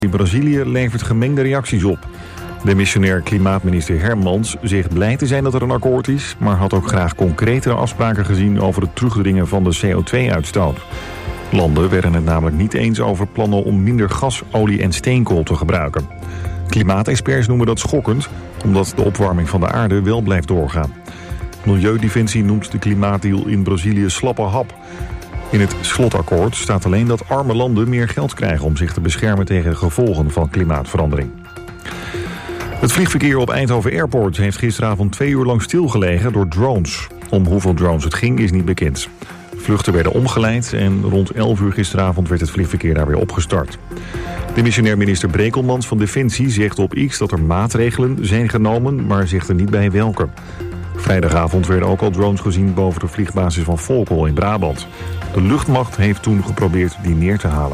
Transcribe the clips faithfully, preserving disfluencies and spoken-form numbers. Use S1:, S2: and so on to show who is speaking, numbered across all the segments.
S1: In Brazilië levert gemengde reacties op. Demissionair klimaatminister Hermans zegt blij te zijn dat er een akkoord is, maar had ook graag concretere afspraken gezien over het terugdringen van de C O twee uitstoot. Landen werden het namelijk niet eens over plannen om minder gas, olie en steenkool te gebruiken. Klimaatexperts noemen dat schokkend, omdat de opwarming van de aarde wel blijft doorgaan. Milieudefensie noemt de klimaatdeal in Brazilië slappe hap. In het slotakkoord staat alleen dat arme landen meer geld krijgen om zich te beschermen tegen de gevolgen van klimaatverandering. Het vliegverkeer op Eindhoven Airport heeft gisteravond twee uur lang stilgelegen door drones. Om hoeveel drones het ging is niet bekend. Vluchten werden omgeleid en rond elf uur gisteravond werd het vliegverkeer daar weer opgestart. Demissionair minister Brekelmans van Defensie zegt op X dat er maatregelen zijn genomen, maar zegt er niet bij welke. Vrijdagavond werden ook al drones gezien boven de vliegbasis van Volkel in Brabant. De luchtmacht heeft toen geprobeerd die neer te halen.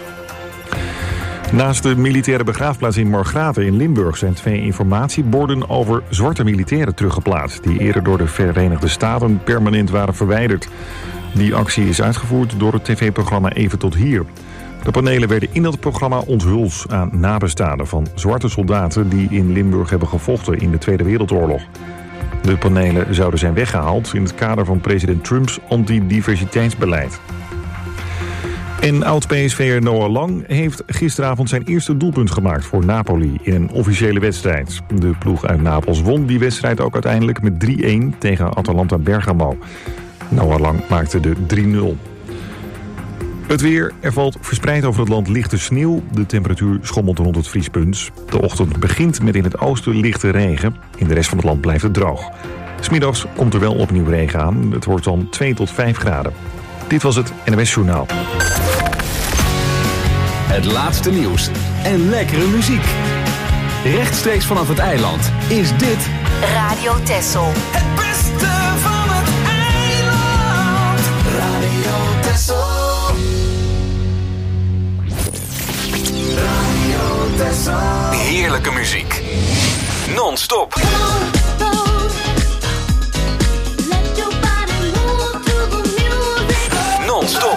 S1: Naast de militaire begraafplaats in Margraten in Limburg zijn twee informatieborden over zwarte militairen teruggeplaatst, die eerder door de Verenigde Staten permanent waren verwijderd. Die actie is uitgevoerd door het tv-programma Even tot hier. De panelen werden in dat programma onthuld aan nabestaanden van zwarte soldaten die in Limburg hebben gevochten in de Tweede Wereldoorlog. De panelen zouden zijn weggehaald in het kader van president Trumps antidiversiteitsbeleid. En oud-P S V'er Noah Lang heeft gisteravond zijn eerste doelpunt gemaakt voor Napoli in een officiële wedstrijd. De ploeg uit Napels won die wedstrijd ook uiteindelijk met drie-een tegen Atalanta Bergamo. Noah Lang maakte de drie nul. Het weer, er valt verspreid over het land lichte sneeuw. De temperatuur schommelt rond het vriespunt. De ochtend begint met in het oosten lichte regen. In de rest van het land blijft het droog. 'S Middags komt er wel opnieuw regen aan. Het wordt dan twee tot vijf graden. Dit was het N O S Journaal.
S2: Het laatste nieuws en lekkere muziek. Rechtstreeks vanaf het eiland is dit
S3: Radio Texel.
S4: Het beste van het eiland. Radio Texel. Radio Texel.
S2: heerlijke muziek. Non-stop. Non-stop.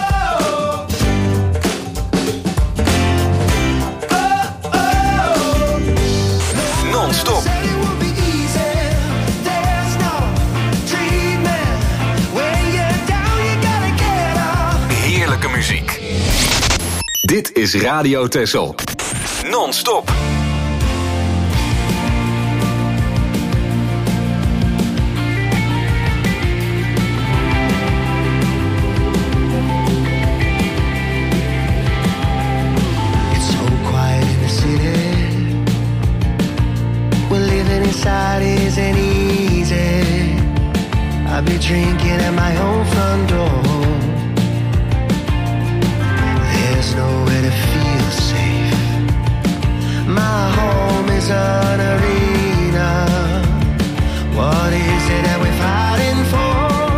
S2: Non-stop. Heerlijke muziek. Dit is Radio Texel. Non-stop.
S5: Inside isn't easy. I'll be drinking at my own front door. There's nowhere to feel safe. My home is an arena. What is it that we're fighting for?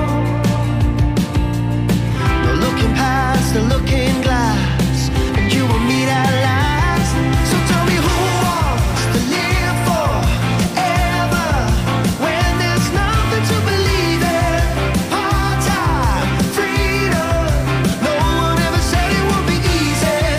S5: No looking past the looking glass, and you will meet at last. So tell me who wants to live for to believe in part-time freedom. No one ever said it would be easy.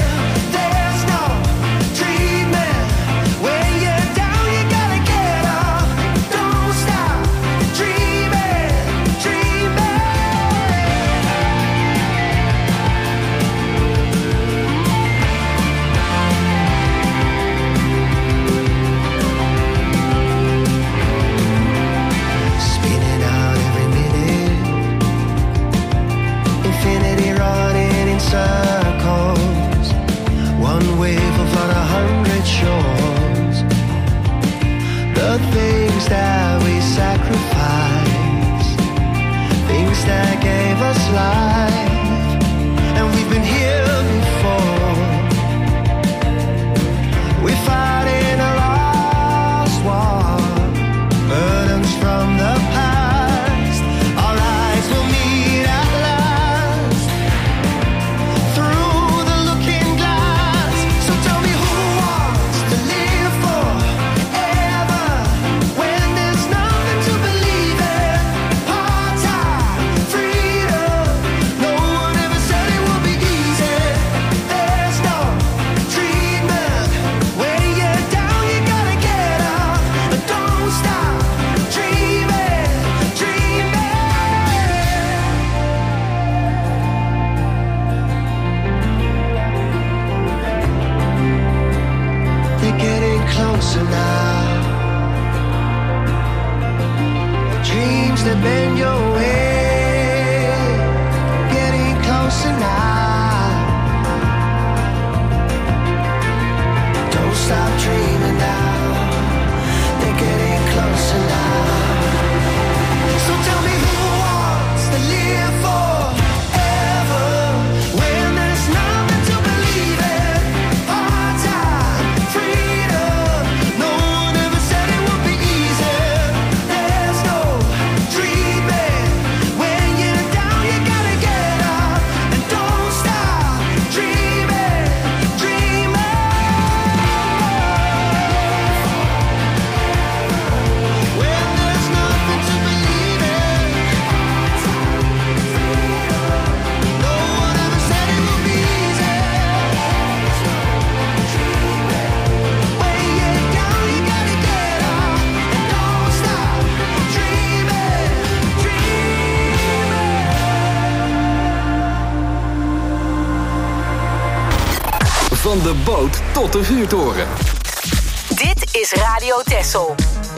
S5: closer now. Dreams that bend your way, getting closer now. Don't stop dreaming now, they're getting closer now. So tell me who wants to live forever when there's nothing to believe in. Hard time, freedom, no one ever said it would be easy. There's no dreaming, when you're down you gotta get up. And don't stop dreaming, dreaming. When there's nothing to believe in, no one ever said it would be easy. When you're down, you gotta get up and don't stop dreaming, dreaming.
S2: Van de boot tot de vuurtoren.
S3: Dit is Radio Texel.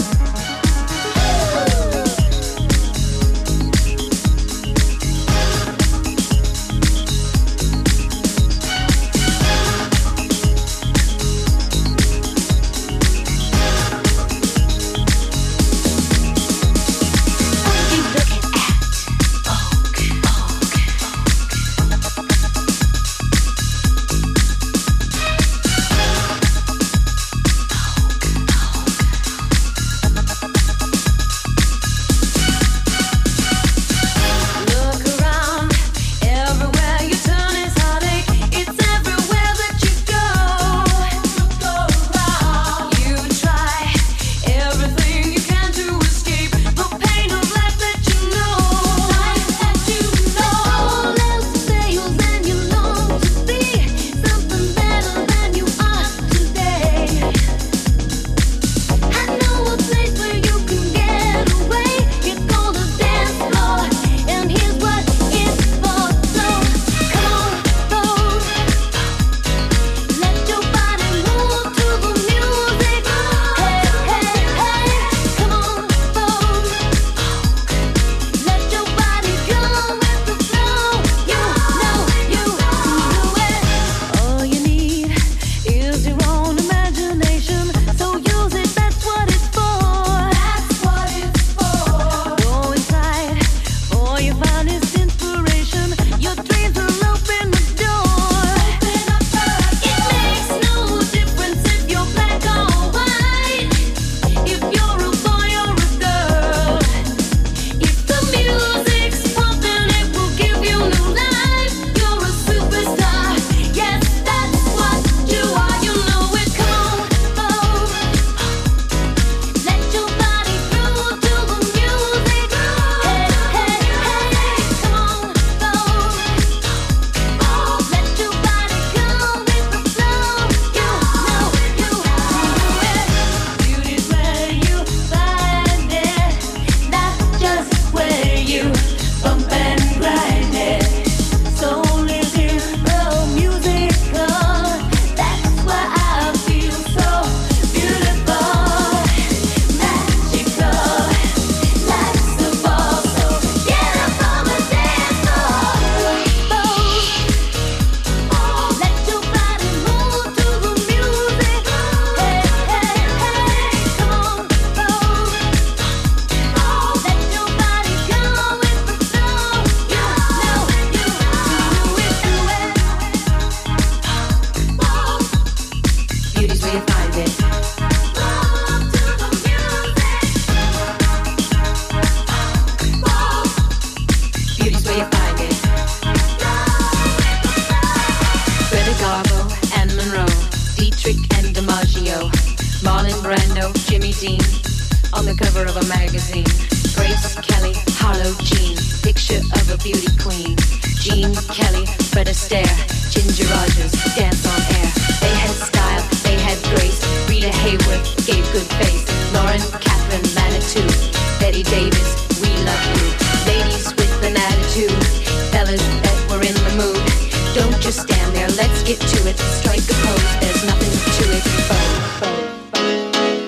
S6: On the cover of a magazine, Grace Kelly, Harlow Jean, picture of a beauty queen. Jean Kelly, Fred Astaire, Ginger Rogers, dance on air. They had style, they had grace. Rita Hayworth gave good face. Lauren Catherine Manitou, Betty Davis, we love you. Ladies with an attitude, fellas that were in the mood. Don't just stand there, let's get to it. Strike a pose, there's nothing to it. Bow, bow, bow.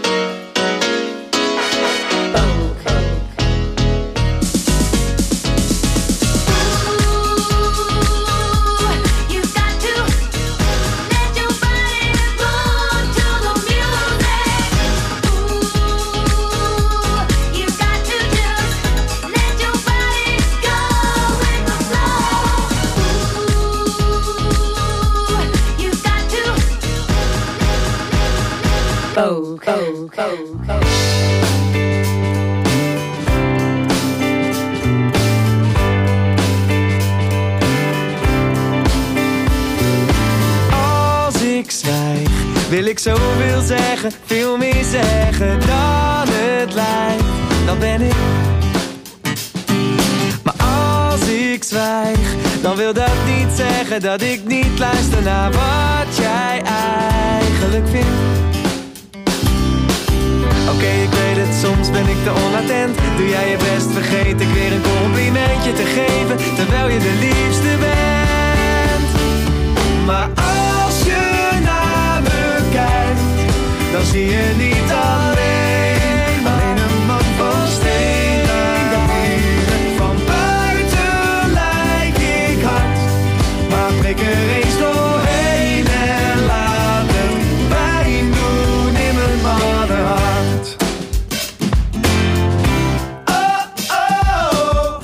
S6: Go, go, go, go.
S7: Als ik zwijg, wil ik zoveel zeggen, veel meer zeggen dan het lijkt. Dan ben ik. Maar als ik zwijg, dan wil dat niet zeggen dat ik niet luister naar wat jij eigenlijk vindt. Oké, okay, ik weet het, soms ben ik te onattent. Doe jij je best, vergeet ik weer een complimentje te geven, terwijl je de liefste bent. Maar als je naar me kijkt, dan zie je niet alleen, alleen een man van steen. Van buiten lijk ik hard, maar prik er eens doorheen en laat het pijn doen in mijn mannenhart. Oh, oh.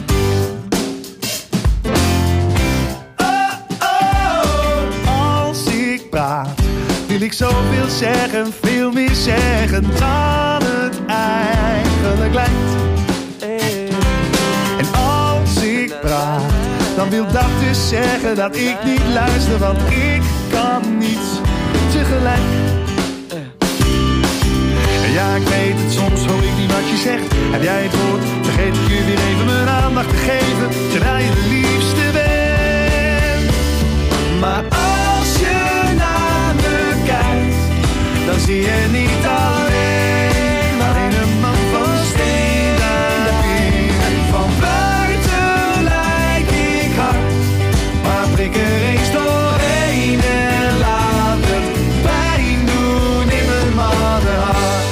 S7: Oh, oh. Als ik praat, wil ik zoveel zeggen, veel meer zeggen dan het eigenlijk lijkt. En als ik praat, dan wil dat dus zeggen dat ik niet luister, want ik kan niet tegelijk. En ja, ik weet het, soms hoor ik niet wat je zegt. Heb jij het hoort, vergeet ik je weer even mijn aandacht te geven, terwijl je de liefste bent. Maar als je naar me kijkt, dan zie je niet alleen, alleen een man van steen. Van buiten lijk ik hard, maar prik er eens doorheen en laat het pijn doen in mijn mannenhart.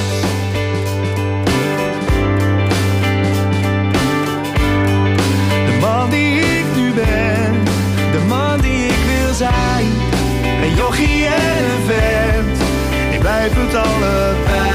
S7: De man die ik nu ben, de man die ik wil zijn, een jochie en een vent, ik blijf het allebei.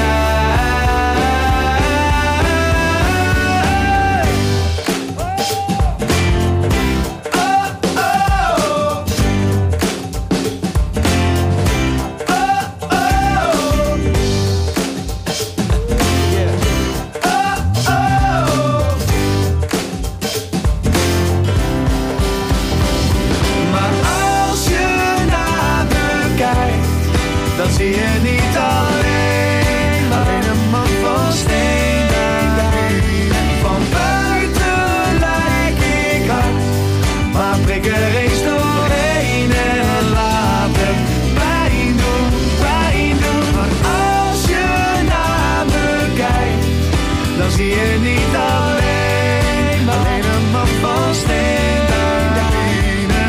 S7: Dan zie je niet alleen, alleen een man van steen. Van buiten lijk ik hard, maar prik er eens doorheen en laat het pijn doen, pijn doen. Maar als je naar me kijkt, dan zie je niet alleen, alleen een man van steen.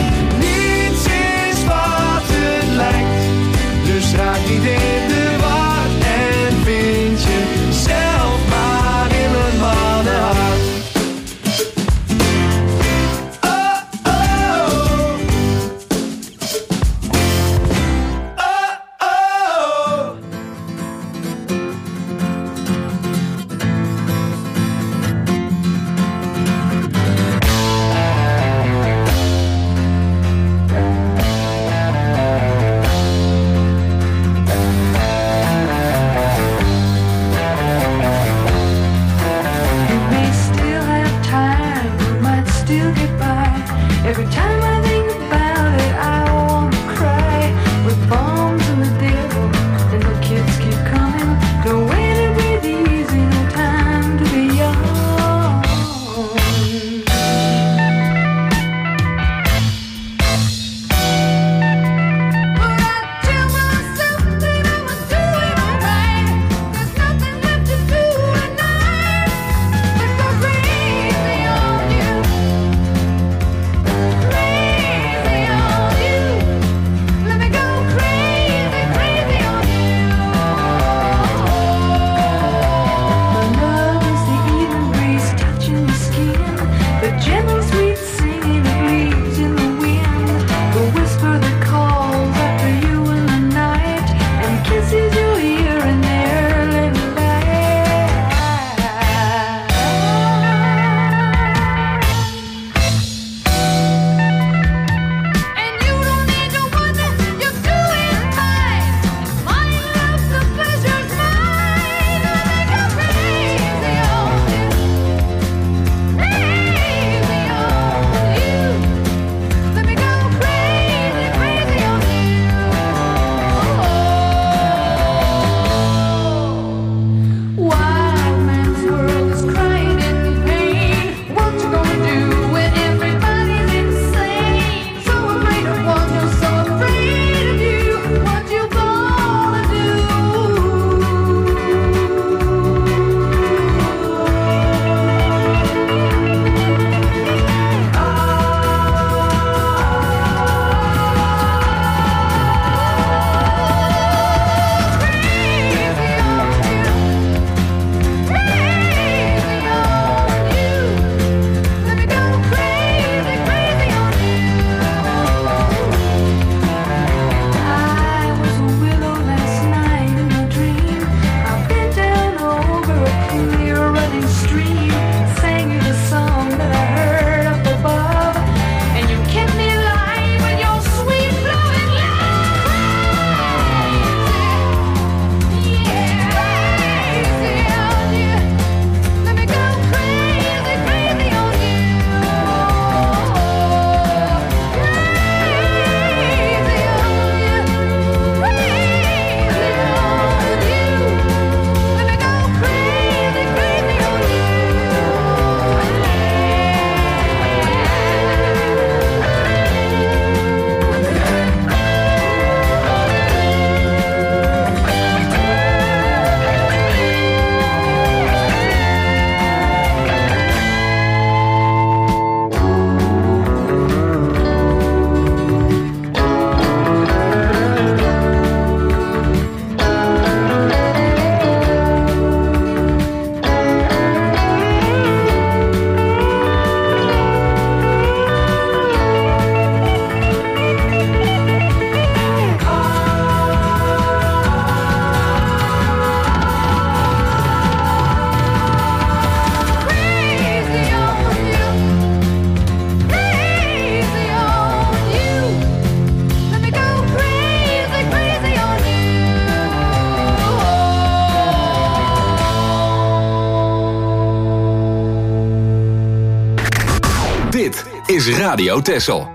S7: Niets is wat het lijkt, dus raak niet in de war.
S2: is Radio Texel.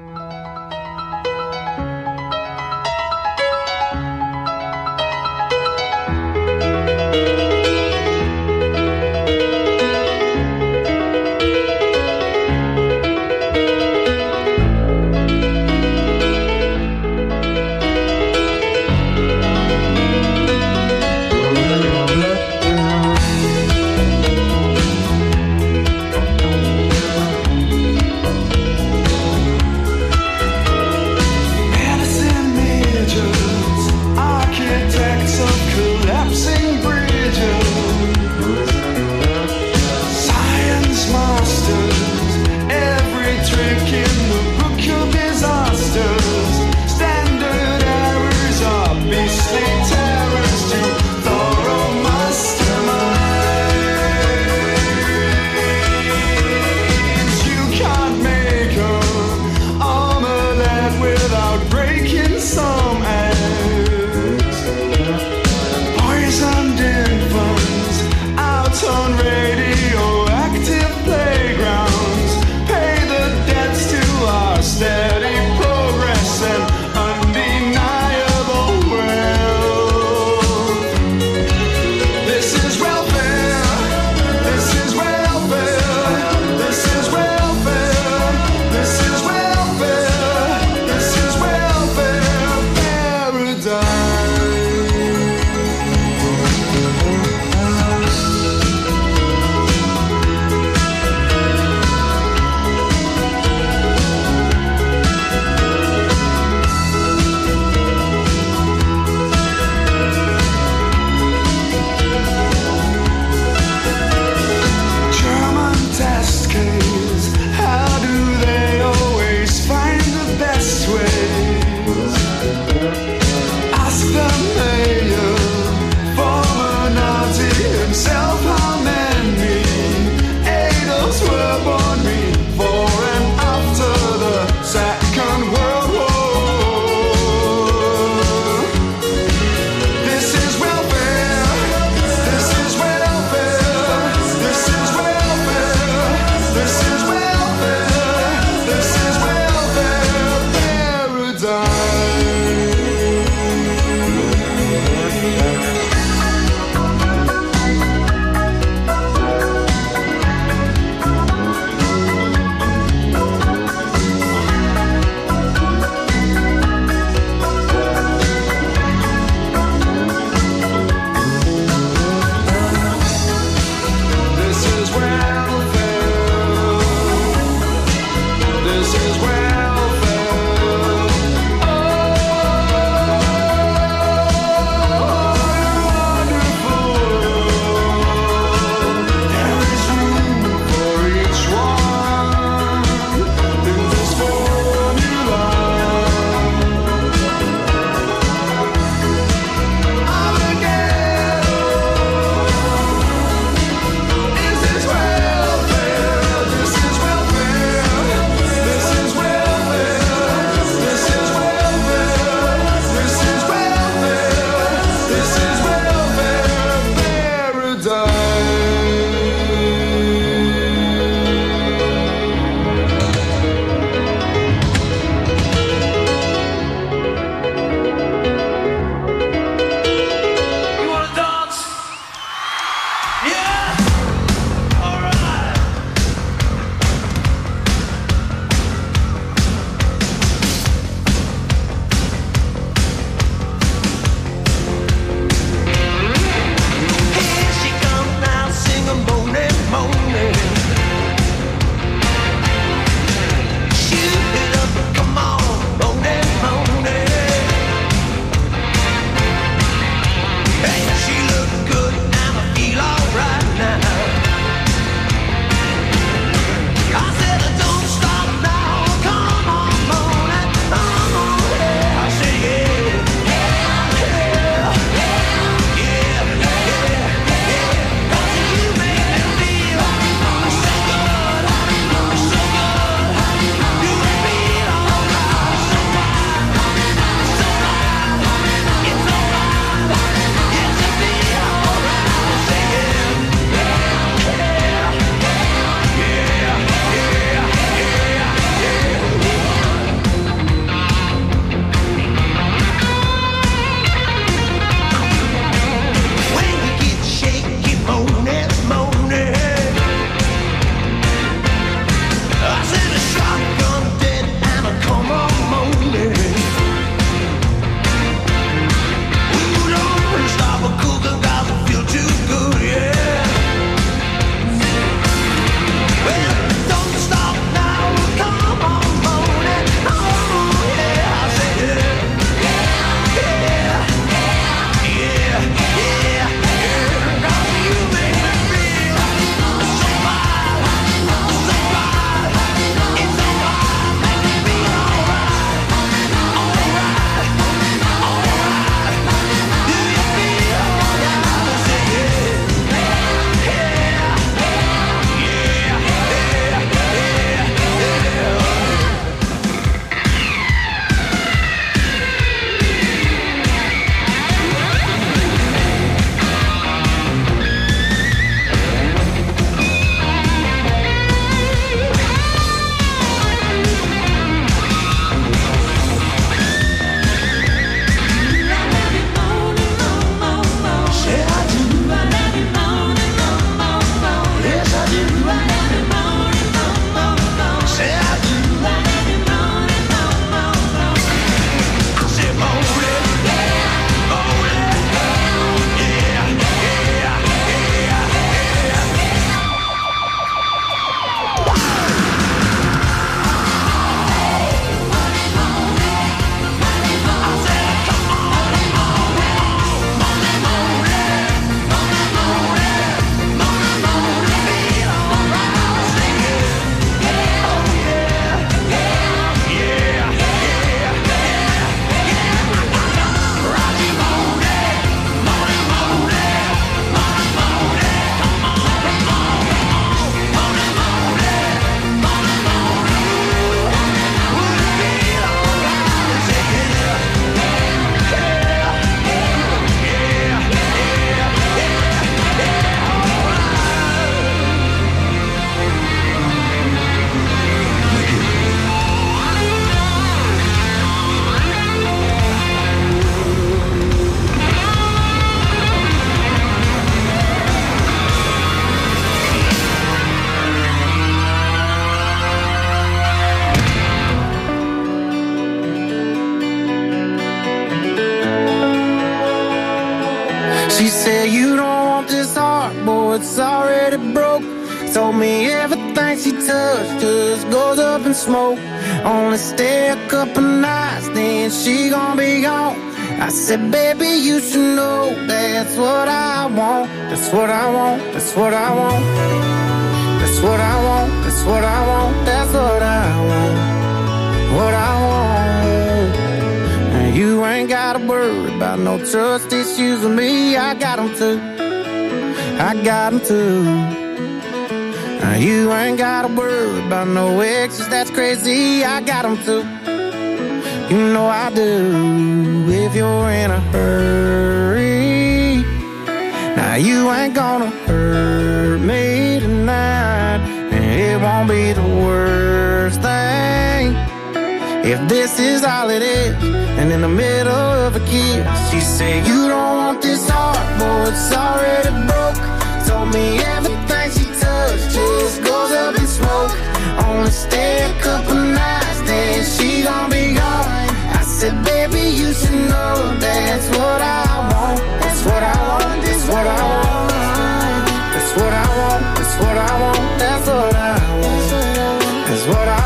S5: She said you don't want this heart, boy, it's already broke. Told me everything she touched just goes up in smoke. Only stay a couple nights, then she gon' be gone. I said, baby, you should know that's what I want. That's what I want, that's what I want. That's what I want, that's what I want. That's what I want, what I want. And you ain't gotta worry about no trust issues with me. I got them too, I got them too. Now you ain't gotta worry about no exes, that's crazy. I got them too, you know I do. If you're in a hurry, now you ain't gonna hurt me tonight. And it won't be the worst thing if this is all it is. And in the middle of a kiss, she said you don't want this heart, boy, it's already broke. Told me everything she touched just goes up in smoke. Only stay a couple nights, then she gon' be gone. I said, baby, you should know that's what I want. That's what I want, that's what I want. That's what I want, that's what I want. That's what I want, that's what I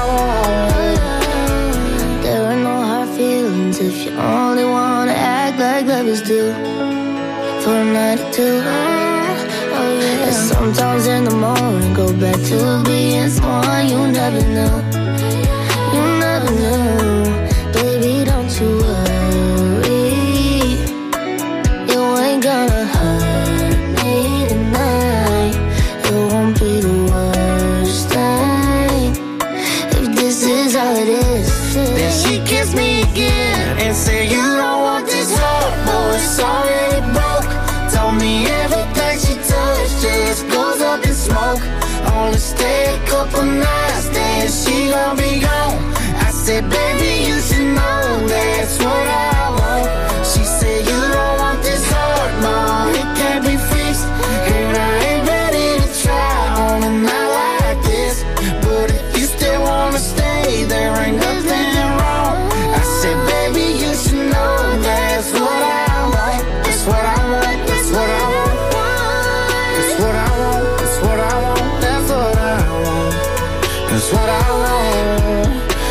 S5: want.
S8: There are no hard feelings if you only wanna act like lovers do. For a night or two, oh yeah. And sometimes in the morning go back to being someone you never knew. You never knew. Baby, don't you worry, you ain't gonna hurt me tonight. It won't be the worst thing if this is all it is.
S5: Then she kissed me again and said you don't want this heart, boy, it's already broke. Told me everything she touched just goes up in smoke. Only stay a couple nights, then she gon' be gone. I said, baby, you should know that's what I want. She said, you don't want this heart, no, it can't be fixed. And I ain't ready to try on a night like this. But if you still wanna stay, there ain't nothing wrong. I said, baby, you should know that's what I want. That's what I want, that's what I want. That's what I want, that's what I want. That's what I want, that's what I want.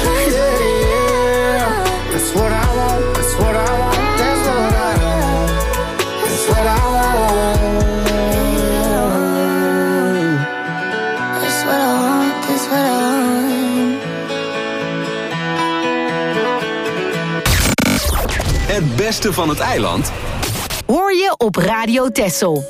S5: What I want, that's what I want, that's what I want, that's what I want.
S8: That's what I want, that's what I want.
S2: Het beste van het eiland
S3: hoor je op Radio Texel.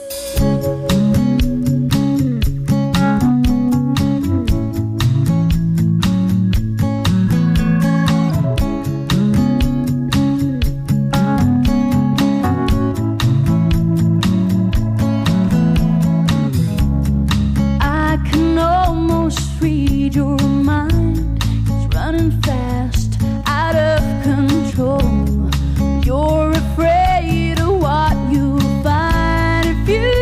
S9: You're afraid of what you find if you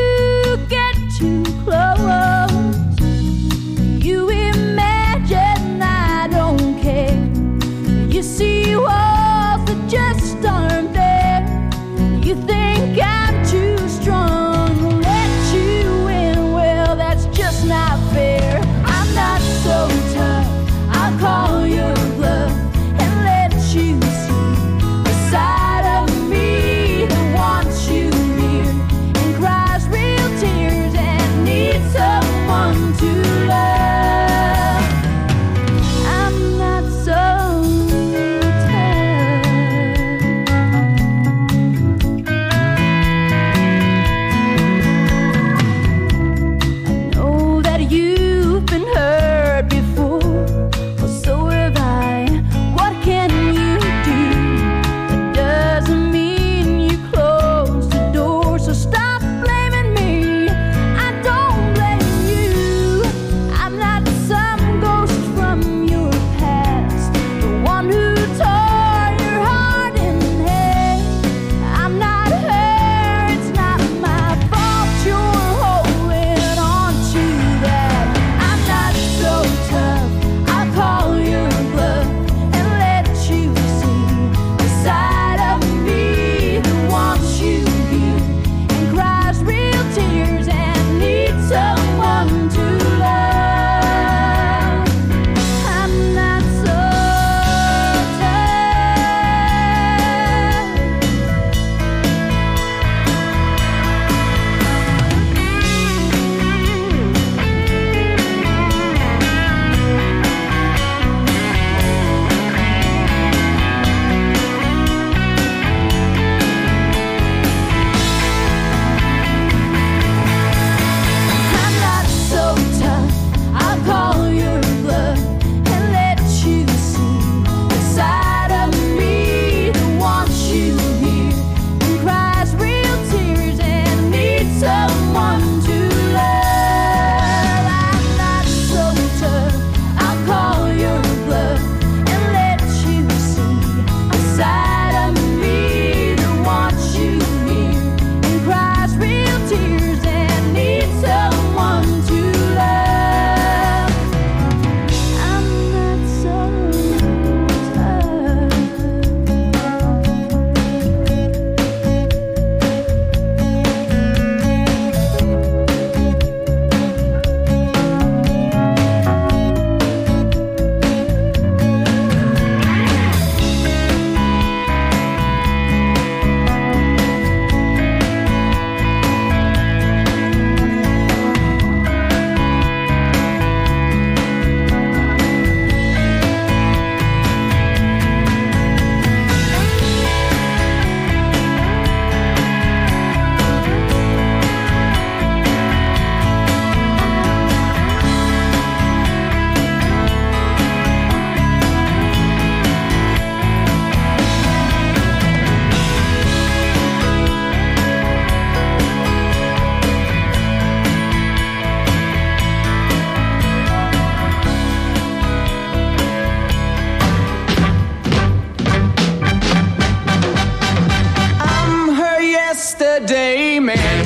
S7: yesterday man.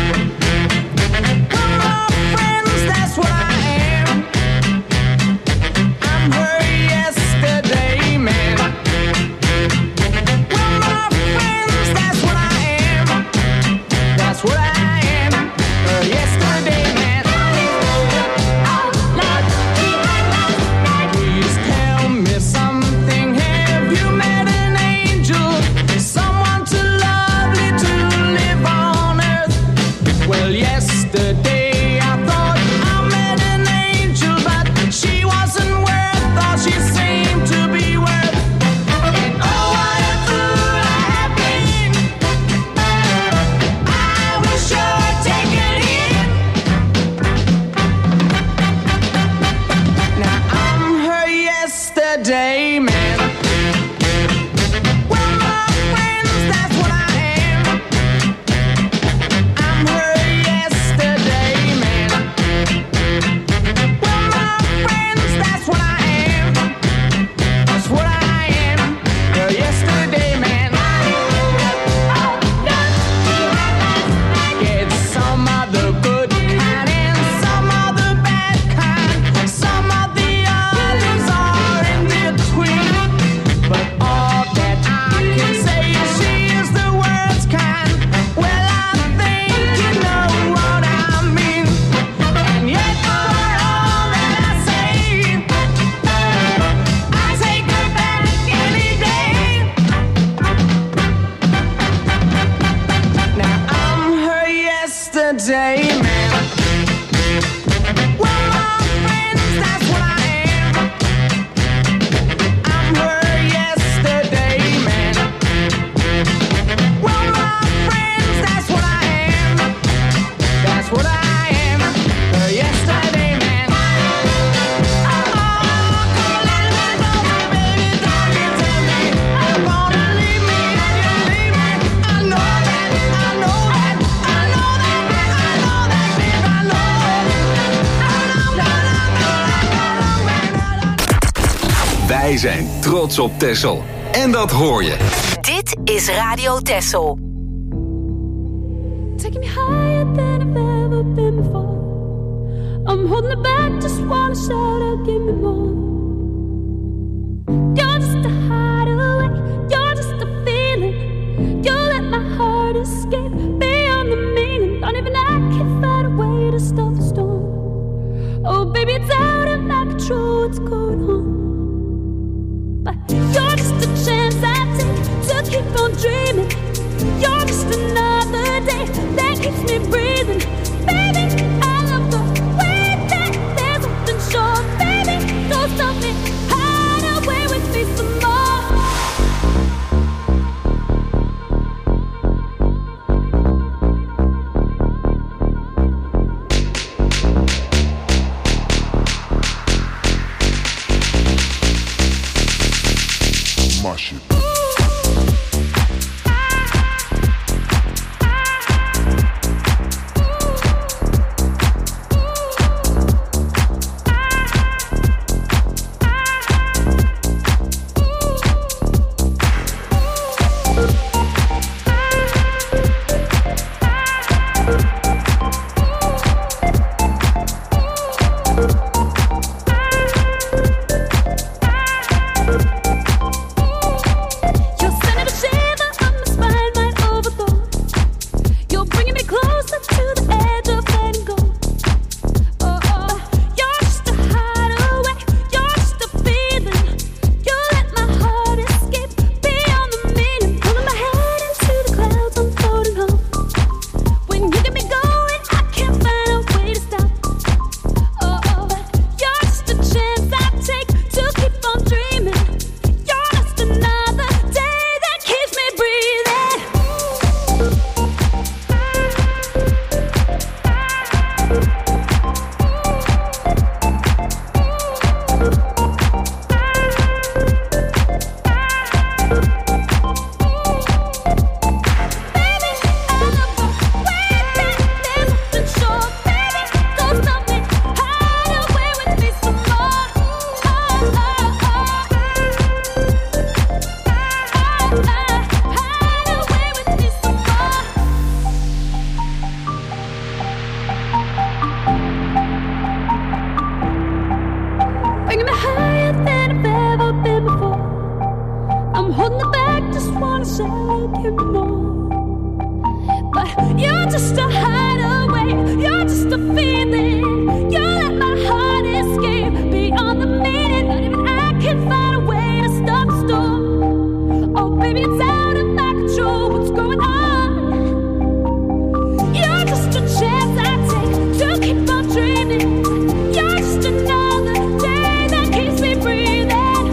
S7: We're my friends, that's what I am. I'm her yesterday man. We're my friends, that's what I am. That's what I am. Her yesterday man. Please tell me something. Have you met an angel? Someone too lovely to live on earth? Well, yesterday I thought I met an angel, but she wasn't worth all she seemed to be worth. And oh, what a fool I have been. I wish I'd taken it. Now I'm her yesterday man. We're my friends, that's what I am. I'm her yesterday man. We're my friends, that's what I am. That's what I am. Her yesterday man. It's some other good kind and some other bad kind. Some of the others are in between. But all that I can say is she is the worst kind. Well, I think you know what I mean. And yet for all that I say, I take her back any day. Now I'm her yesterday man. We're my friends, that's what I am. I'm her yesterday man. We're my friends, that's what I am. That's what I am. Her yesterday man. Oh, come a little bit closer, baby, don't you tell me you're gonna leave me and you leave me. I know that, I know that, I know that, I know that, babe, I know.
S2: Wij zijn trots op Texel. En dat hoor je.
S3: Dit is Radio Texel.
S9: Taking me higher than I've ever been before. I'm holding it back, just wanna shout out, give me more. You're just a hideaway, you're just a feeling. You let my heart escape beyond the meaning. Don't even I can find a way to stop the storm. Oh baby, it's out of my control, what's going on? But you're just a chance I take to keep on dreaming. You're just another day that keeps me breathing. Baby, I love the way that there's something sure. Baby, don't stop me, hide away with me some more.
S10: My shit.
S9: You're just a hideaway. You're just a feeling. You let my heart escape beyond the meaning. Not even I can find a way to stop the storm. Oh, baby, it's out of my control. What's going on? You're just a chance I take to keep on dreaming. You're just another day that keeps me breathing.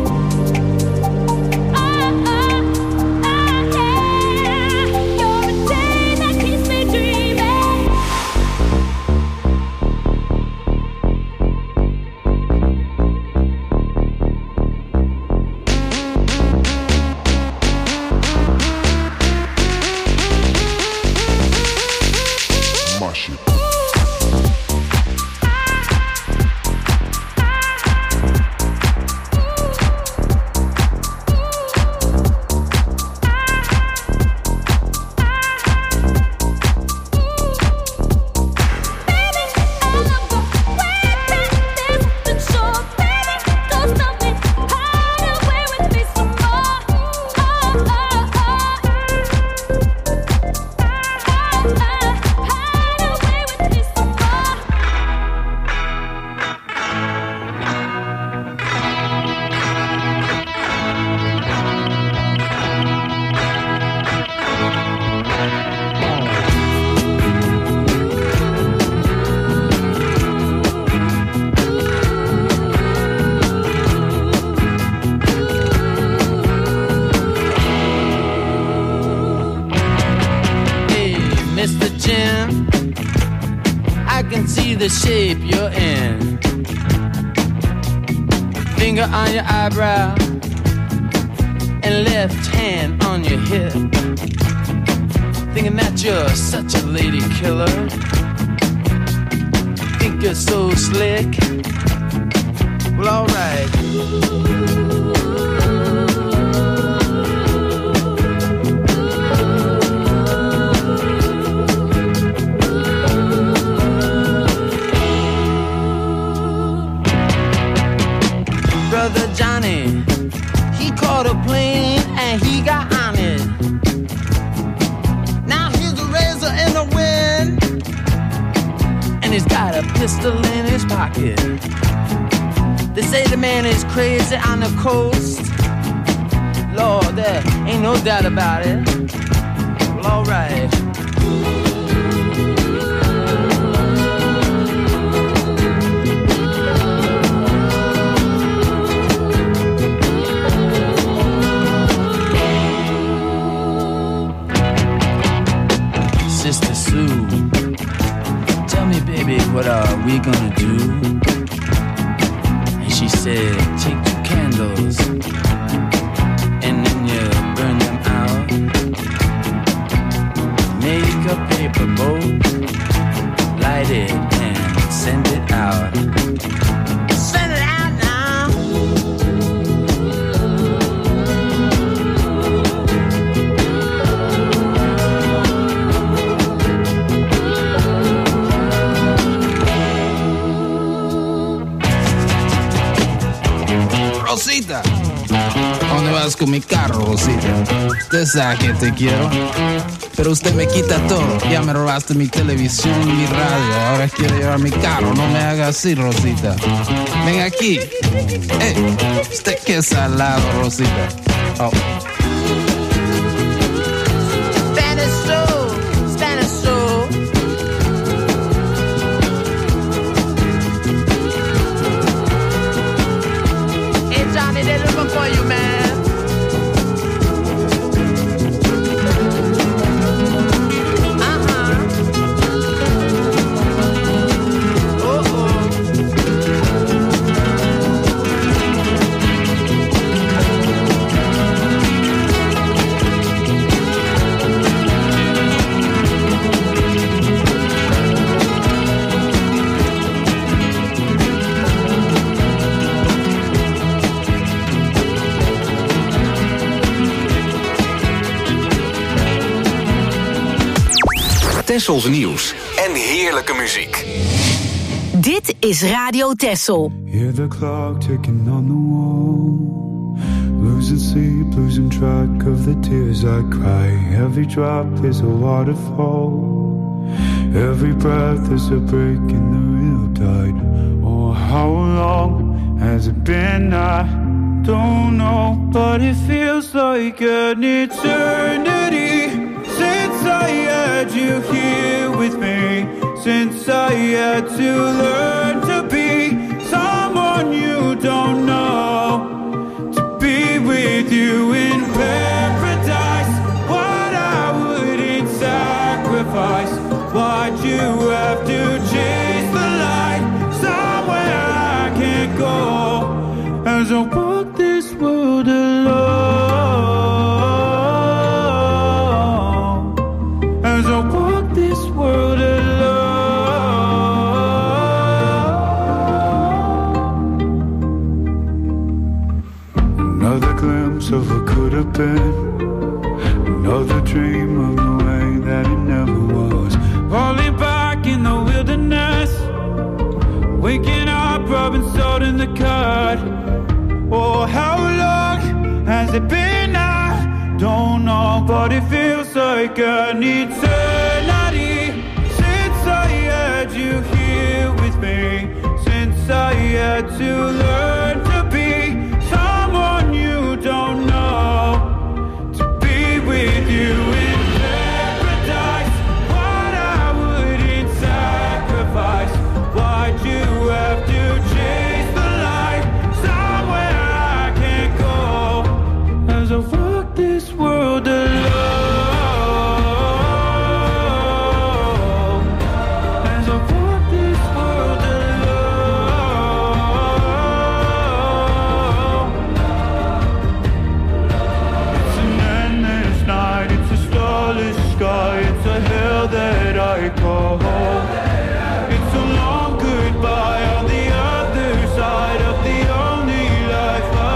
S9: Oh, oh, oh, yeah. You're a day that keeps me dreaming.
S10: Mash it.
S11: Mister Jim, I can see the shape you're in. Finger on your eyebrow and left hand on your hip. Thinking that you're such a lady killer. Think you're so slick. Well, alright. Brother Johnny, he caught a plane and he got on it. Now he's a razor in the wind, and he's got a pistol in his pocket. They say the man is crazy on the coast. Lord, there ain't no doubt about it. Well, alright. Sister Sue, tell me, baby, what are we gonna do? And she said, take two candles and then you burn them out. Make a paper boat, light it and send it out. Send it out now.
S12: Rosita, ¿dónde vas con mi carro, Rosita? Usted sabe que te quiero, pero usted me quita todo. Ya me robaste mi televisión y mi radio. Ahora quiere llevar mi carro. No me haga así, Rosita. Ven aquí. Eh, usted qué salado, Rosita. Oh.
S11: Spanish soul, Spanish soul. Hey Johnny, they're looking for you, man.
S2: Tessels nieuws en heerlijke muziek.
S3: Dit is Radio Tessel.
S13: Hear the clock ticking on the wall. Losing sleep, losing track of the tears I cry. Every drop is a waterfall. Every breath is a break in the riptide. Oh, how long has it been? I don't know, but it feels like an eternity since I had you here with me. Since I had to learn to be someone you don't know, to be with you in paradise. What I wouldn't sacrifice. Why'd you have to chase the light somewhere I can't go? As I walk this world alone, as I walk this world alone. Another glimpse of what could have been, another dream of the way that it never was. Falling back in the wilderness, waking up, rubbing salt in the cut. Oh, how long has it been? I don't know, but it feels like an eternity since I had you here with me. Since I had to learn to be someone you don't know, to be with you in paradise. What I wouldn't sacrifice. Why'd you have to chase the light somewhere I can't go? As I walk this world alone, as I walk this world alone. It's an endless night, it's a starless sky, it's a hell that I call home. It's a long goodbye on the other side of the only life I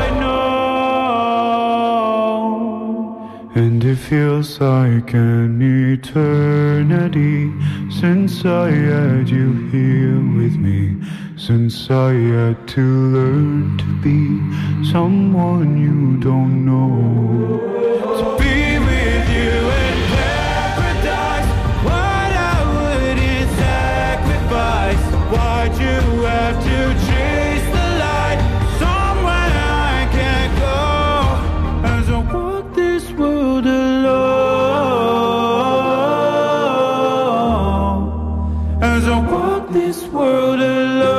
S13: know. And it feels like an eternity since I had you here with me. Since I had to learn to be someone you don't know. To be with you in paradise. What I wouldn't sacrifice. Why'd you have to chase the light somewhere I can't go? As I walk this world alone, as I walk this world alone.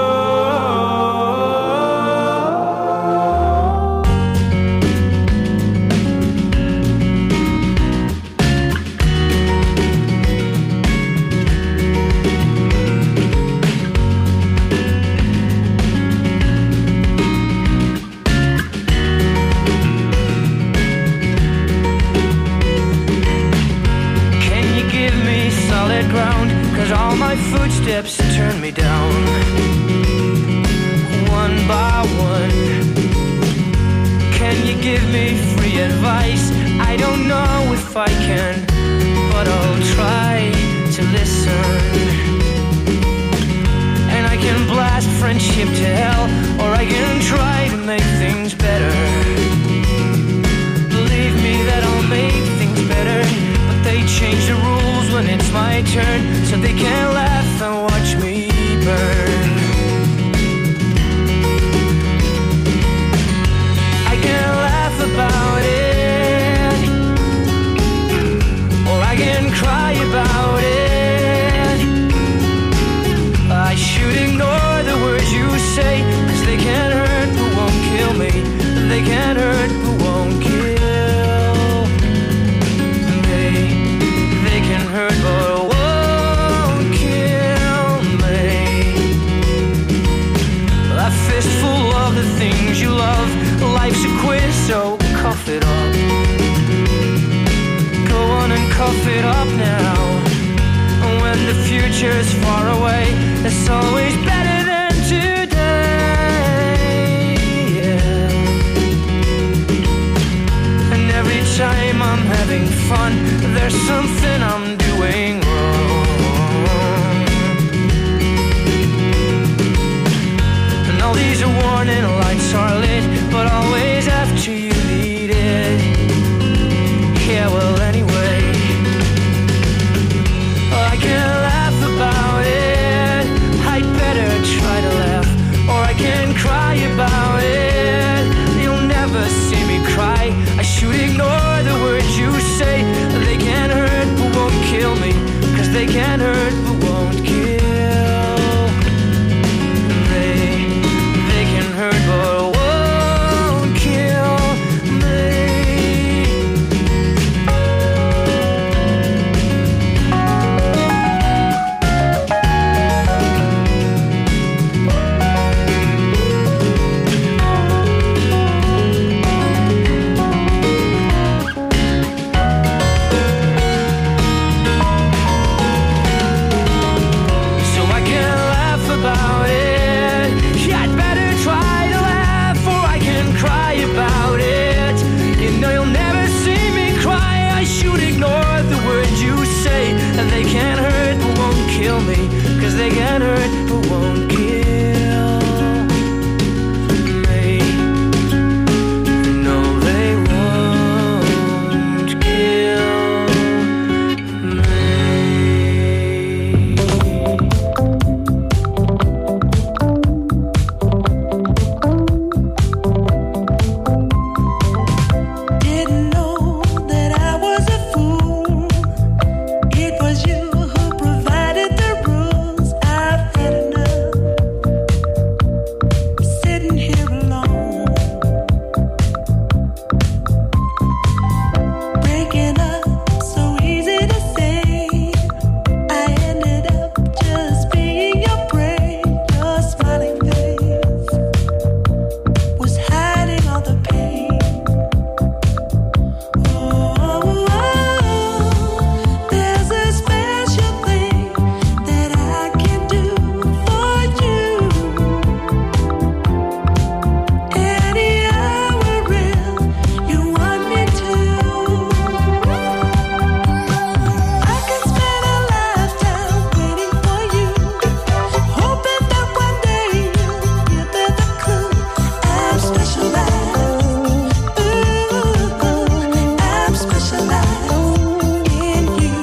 S14: Can you give me solid ground? Cause all my footsteps turn me down, one by one. Can you give me free advice? I don't know if I can, but I'll try to listen. And I can blast friendship to hell, or I can try to make things better. Believe me that I'll make things better, but they change the rules when it's my turn, so they can't laugh and watch me burn. I can laugh about it, or I can cry about it. I should ignore the words you say, cause they can't hurt but won't kill me. They can't hurt but won't kill me. They can hurt but won't kill me. A fistful of the things you love. Life's a quiz, so cough it up. Go on and cough it up now. When the future's far away, it's always better than today. Yeah. And every time I'm having fun, there's something I'm doing wrong. And all these warning lights are lit, but always after you need it. Yeah, well anyway, I can laugh about kill me, 'cause they can hurt but won't kill me. No, they won't kill me.
S15: Didn't know that I was a fool. It was you who provided the rules. I've had enough. Sitting here alone, breaking up so easy to say. I ended up just being your prey. Your smiling face was hiding all the pain. Oh, there's a special thing that I can do for you. Any hour if you want me to. I could spend a lifetime waiting for you, hoping that one day you'll give me the clue. I'm specialized. Ooh, I'm specialized in you.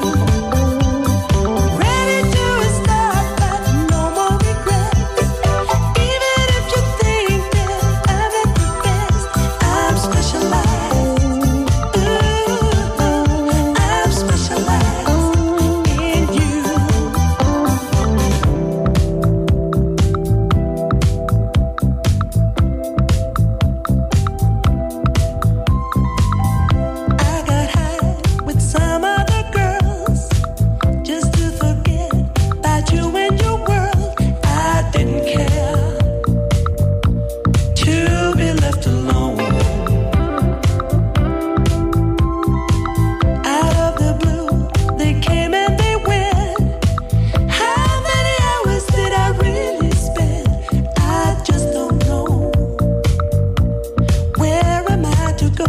S15: Ready to start, but no more regrets. Even if you think that I'm at the best, I'm specialized. Ooh, I'm specialized in you. I got high with some other girls just to forget about you and your world. I didn't care to be left alone. Out of the blue, they came and they went. How many hours did I really spend? I just don't know. Where am I to go?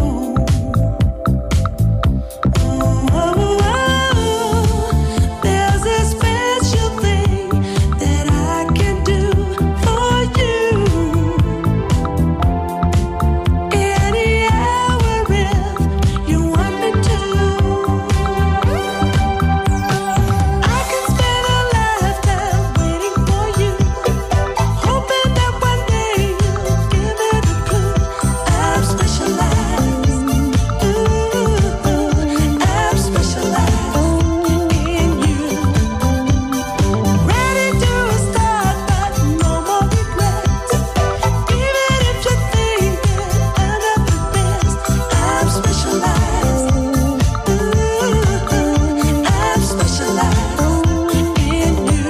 S15: There's a special thing that I can do for you. Any hour if you want me to. I can spend a lifetime waiting for you, hoping that one day you'll give me the clue. I'm specialized. Ooh, I'm specialized in you. Ready to start, but no more regrets. Even if you think that I'm not the best, I'm specialized. Ooh, I'm specialized in you.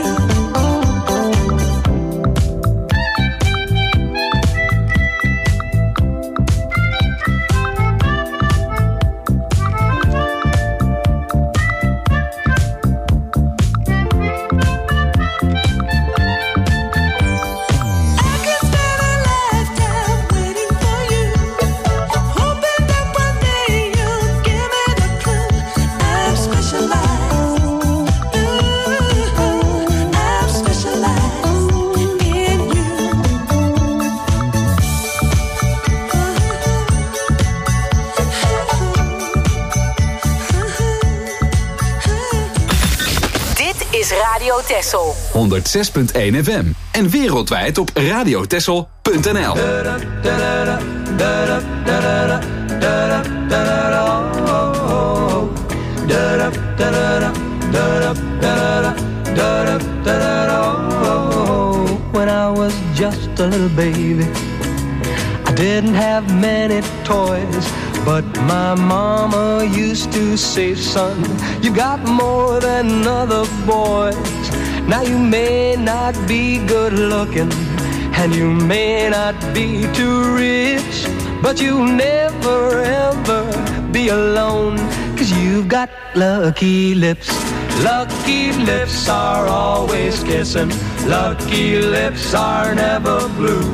S15: I can spend a lifetime waiting for you, hoping that one day you'll give me the clue. I'm specialized. Ooh, I'm specialized in you.
S3: Dit is Radio Texel.
S2: honderd zes punt één F M. En wereldwijd op radiotessel punt n l.
S14: When I was just a little baby, I didn't have many toys, but my mama used to say, son, you got more than other boys. Now you may not be good looking, and you may not be too rich, but you'll never ever be alone, 'cause you've got lucky lips. Lucky lips are always kissing, lucky lips are never blue.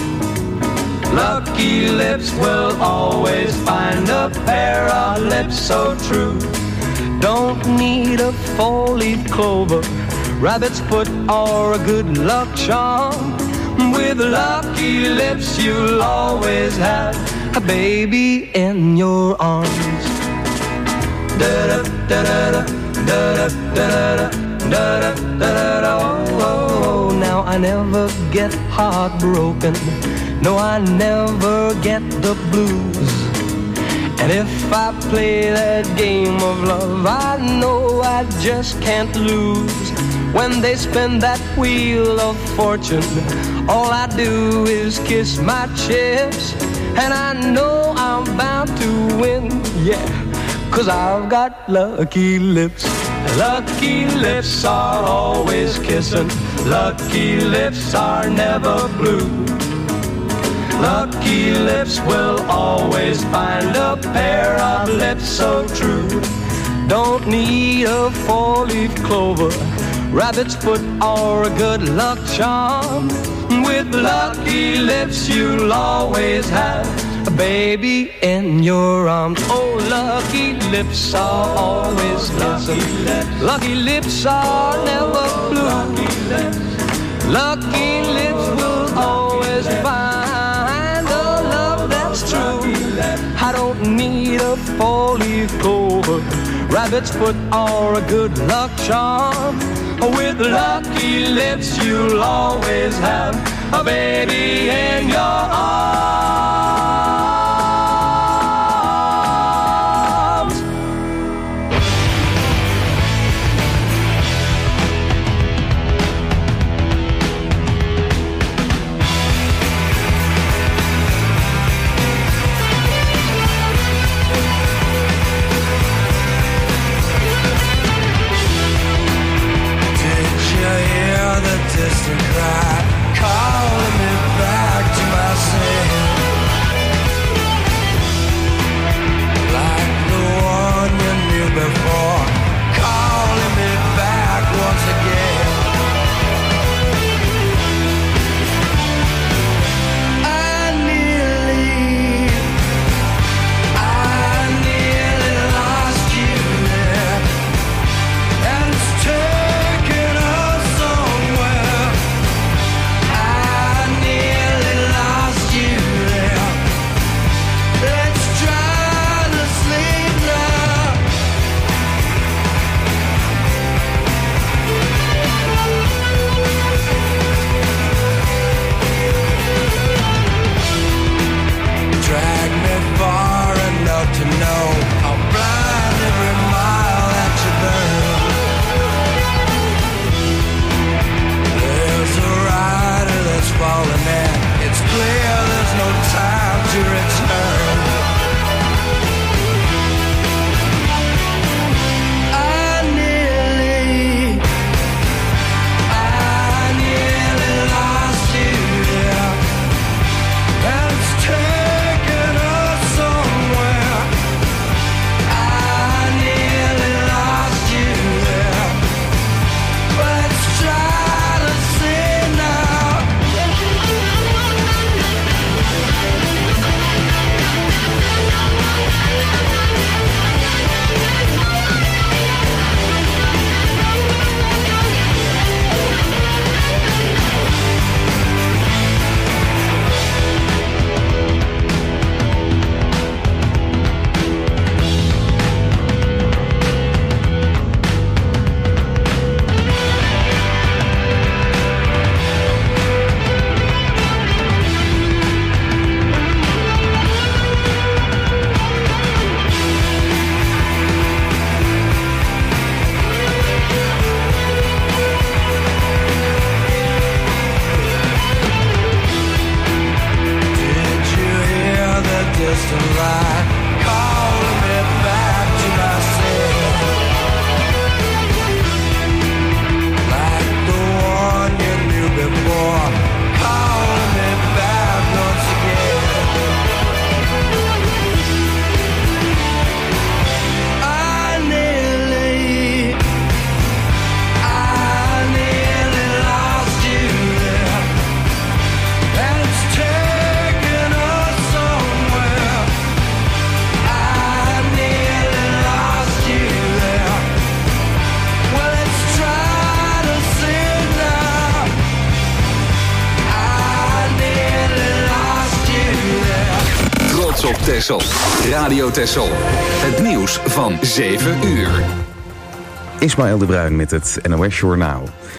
S14: Lucky lips will always find a pair of lips so true. Don't need a four-leaf clover, rabbit's foot, or a good luck charm. With lucky lips, you'll always have a baby in your arms. Da da da da da da da da da da. Oh, now I never get heartbroken. No, I never get the blues. And if I play that game of love, I know I just can't lose. When they spin that wheel of fortune, all I do is kiss my chips. And I know I'm bound to win, yeah, 'cause I've got lucky lips. Lucky lips are always kissing. Lucky lips are never blue. Lucky lips will always find a pair of lips so true. Don't need a four-leaf clover, rabbit's foot, or a good luck charm. With lucky lips, you'll always have a baby in your arms. Oh, lucky lips are always kissing. Lucky lips are never blue. Lucky lips, lucky lips will always find a love that's true. I don't need a four-leaf clover, rabbit's foot, or a good luck charm. With lucky lips, you'll always have a baby in your arms.
S4: Did you hear the distant cry calling me back to myself?
S2: Texel. Radio Texel. Het nieuws van zeven uur.
S16: Ismaël de Bruin met het N O S Journaal.